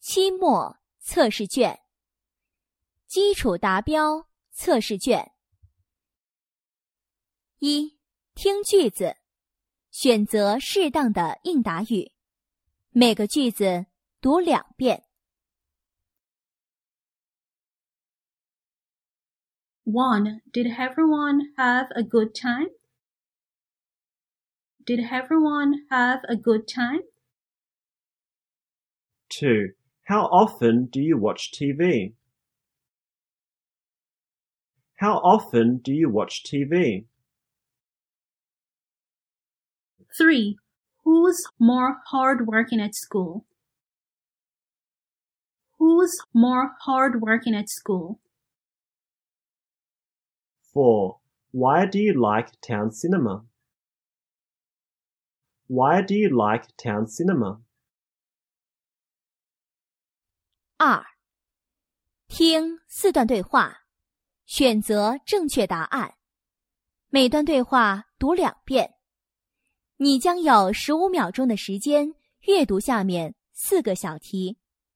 期末测试卷，基础达标测试卷。一、听句子，选择适当的应答语，每个句子读2遍。 1. Did everyone have a good time? Did everyone have a good time? 2. How often do you watch TV? How often do you watch TV? 3. Who's more hardworking at school? Who's more hardworking at school? 4. Why do you like town cinema? Why do you like town cinema? 2. 听4段对话，选择正确答案，每段对话读2遍。你将有15秒钟的时间阅读下面4个小题。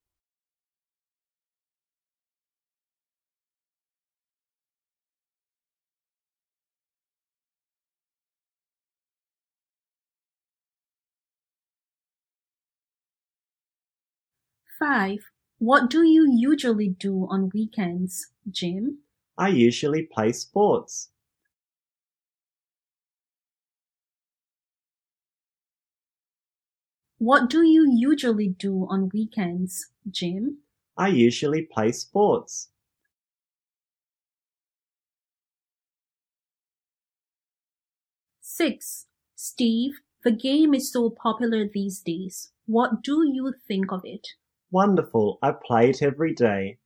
5. What do you usually do on weekends, Jim? I usually play sports. What do you usually do on weekends, Jim? I usually play sports. 6. Steve, the game is so popular these days. What do you think of it? Wonderful, I play it every day.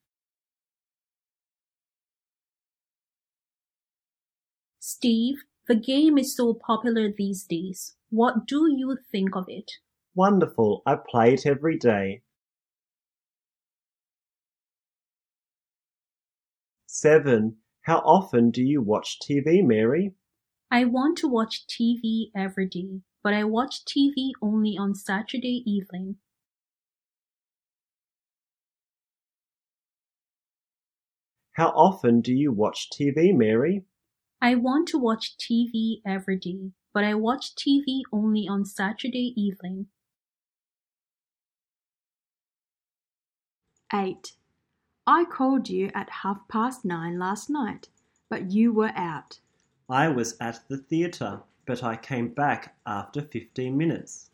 Steve, the game is so popular these days. What do you think of it? Wonderful, I play it every day. 7. How often do you watch TV, Mary? I want to watch TV every day, but I watch TV only on Saturday evening. How often do you watch TV, Mary? I want to watch TV every day, but I watch TV only on Saturday evening. 8. I called you at 9:30 last night, but you were out. I was at the theatre, but I came back after 15 minutes.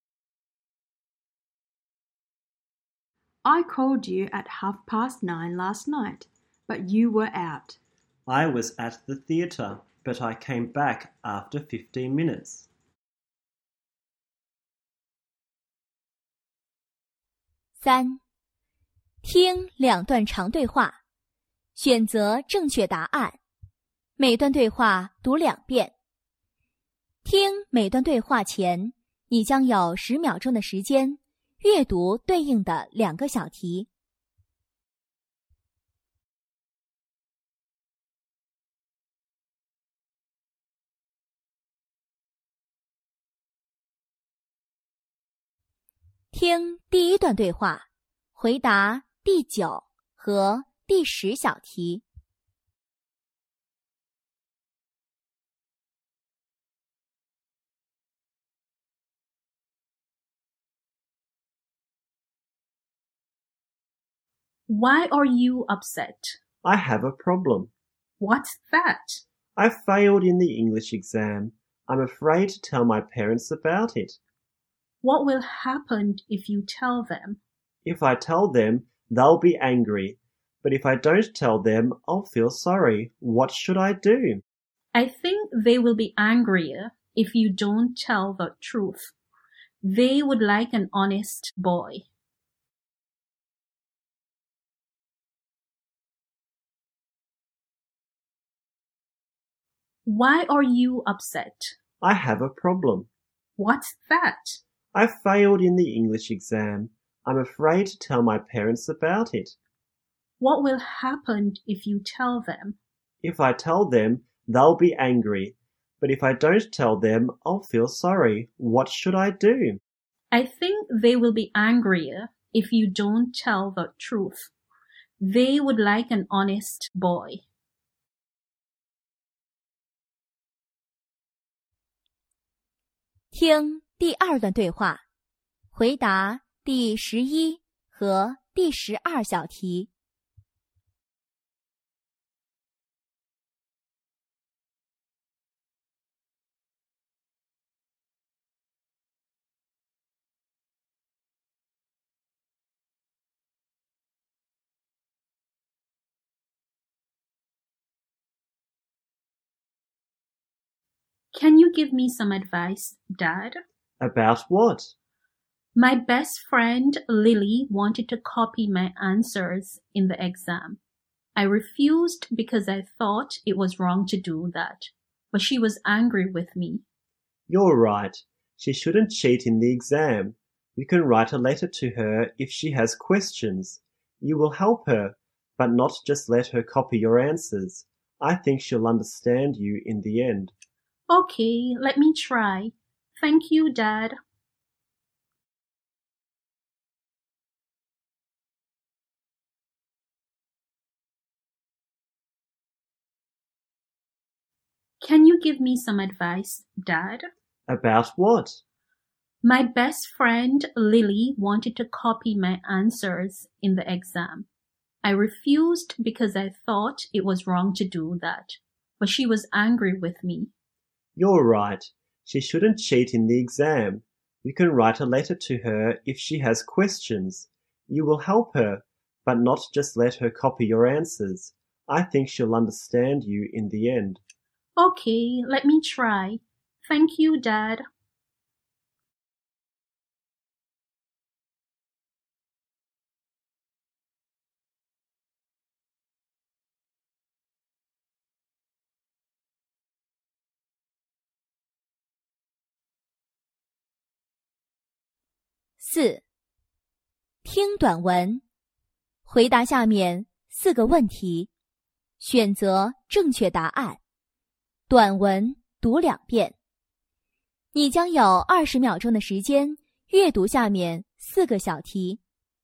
I called you at 9:30 last night, but you were out. I was at the theatre, but I came back after 15 minutes. 3. 听2段长对话，选择正确答案，每段对话读2遍。听每段对话前，你将有10秒钟的时间阅读对应的2个小题。听第1段对话，回答第9和第10小题。 Why are you upset? I have a problem. What's that? I failed in the English exam. I'm afraid to tell my parents about it. What will happen if you tell them? If I tell them, they'll be angry. But if I don't tell them, I'll feel sorry. What should I do? I think they will be angrier if you don't tell the truth. They would like an honest boy. Why are you upset? I have a problem. What's that? I failed in the English exam. I'm afraid to tell my parents about it. What will happen if you tell them? If I tell them, they'll be angry. But if I don't tell them, I'll feel sorry. What should I do? I think they will be angrier if you don't tell the truth. They would like an honest boy. 听第二段对话，回答第11和第12小题。 Can you give me some advice, Dad? About what? My best friend Lily wanted to copy my answers in the exam. I refused because I thought it was wrong to do that, but she was angry with me. You're right. She shouldn't cheat in the exam. You can write a letter to her if she has questions. You will help her, but not just let her copy your answers. I think she'll understand you in the end. Okay, let me try. Thank you, Dad. Can you give me some advice, Dad? About what? My best friend Lily wanted to copy my answers in the exam. I refused because I thought it was wrong to do that, but she was angry with me. You're right. She shouldn't cheat in the exam. You can write a letter to her if she has questions. You will help her, but not just let her copy your answers. I think she'll understand you in the end. Okay, let me try. Thank you, Dad. 4. 听短文，回答下面4个问题，选择正确答案。短文读2遍。你将有20秒钟的时间阅读下面4个小题。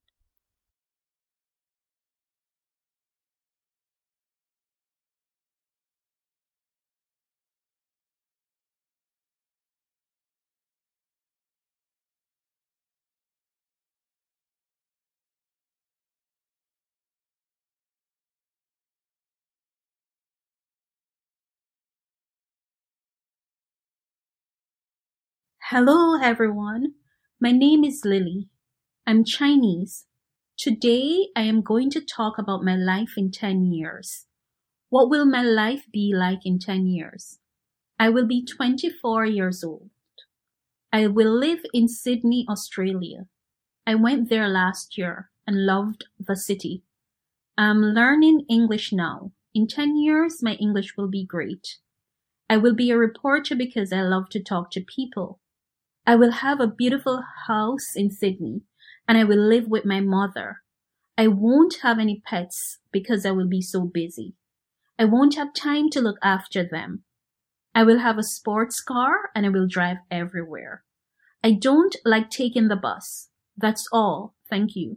Hello, everyone. My name is Lily. I'm Chinese. Today, I am going to talk about my life in 10 years. What will my life be like in 10 years? I will be 24 years old. I will live in Sydney, Australia. I went there last year and loved the city. I'm learning English now. In 10 years, my English will be great. I will be a reporter because I love to talk to people. I will have a beautiful house in Sydney, and I will live with my mother. I won't have any pets because I will be so busy. I won't have time to look after them. I will have a sports car and I will drive everywhere. I don't like taking the bus. That's all. Thank you.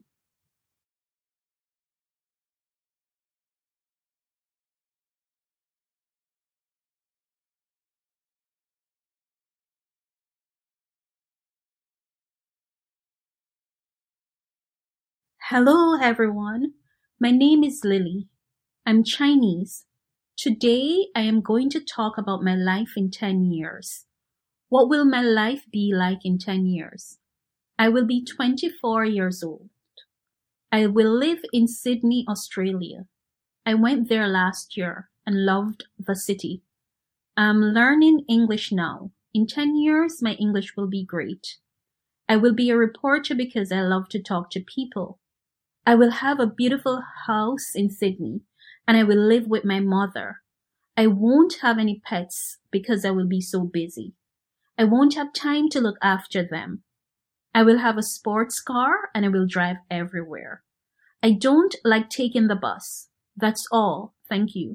Hello, everyone. My name is Lily. I'm Chinese. Today, I am going to talk about my life in 10 years. What will my life be like in 10 years? I will be 24 years old. I will live in Sydney, Australia. I went there last year and loved the city. I'm learning English now. In 10 years, my English will be great. I will be a reporter because I love to talk to people. I will have a beautiful house in Sydney, and I will live with my mother. I won't have any pets because I will be so busy. I won't have time to look after them. I will have a sports car and I will drive everywhere. I don't like taking the bus. That's all. Thank you.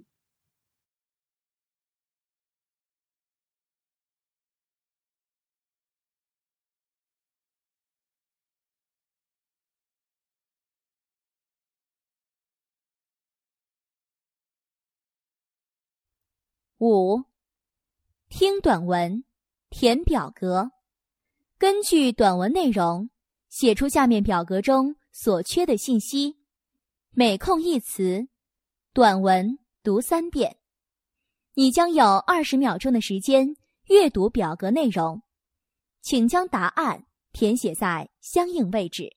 5. 听短文，填表格。根据短文内容，写出下面表格中所缺的信息。每空一词，短文读3遍。你将有20秒钟的时间阅读表格内容，请将答案填写在相应位置。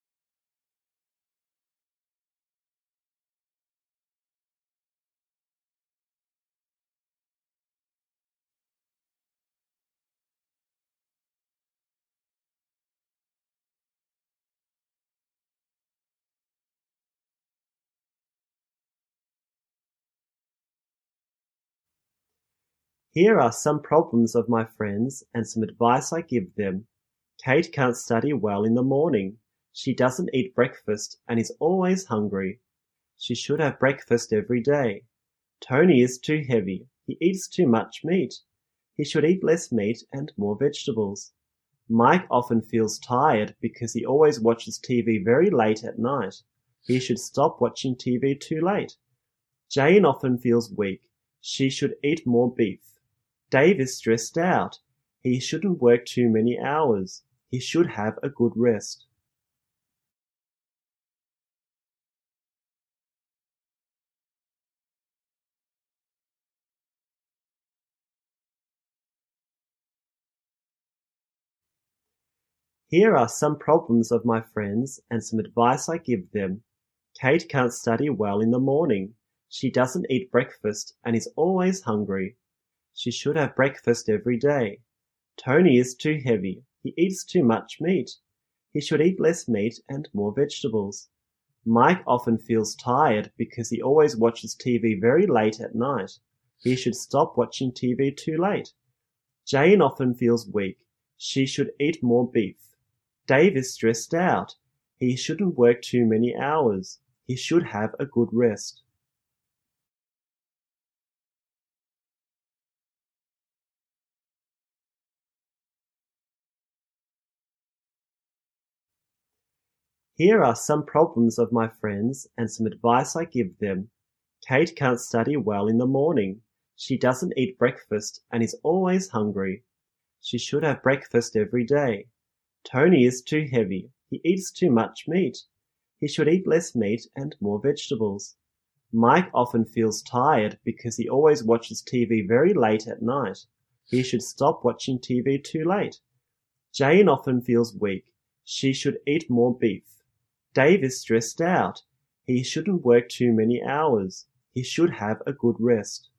Here are some problems of my friends and some advice I give them. Kate can't study well in the morning. She doesn't eat breakfast and is always hungry. She should have breakfast every day. Tony is too heavy. He eats too much meat. He should eat less meat and more vegetables. Mike often feels tired because he always watches TV very late at night. He should stop watching TV too late. Jane often feels weak. She should eat more beef. Dave is stressed out. He shouldn't work too many hours. He should have a good rest. Here are some problems of my friends and some advice I give them. Kate can't study well in the morning. She doesn't eat breakfast and is always hungry. She should have breakfast every day. Tony is too heavy. He eats too much meat. He should eat less meat and more vegetables. Mike often feels tired because he always watches TV very late at night. He should stop watching TV too late. Jane often feels weak. She should eat more beef. Dave is stressed out. He shouldn't work too many hours. He should have a good rest. Here are some problems of my friends and some advice I give them. Kate can't study well in the morning. She doesn't eat breakfast and is always hungry. She should have breakfast every day. Tony is too heavy. He eats too much meat. He should eat less meat and more vegetables. Mike often feels tired because he always watches TV very late at night. He should stop watching TV too late. Jane often feels weak. She should eat more beef. Dave is stressed out. He shouldn't work too many hours. He should have a good rest.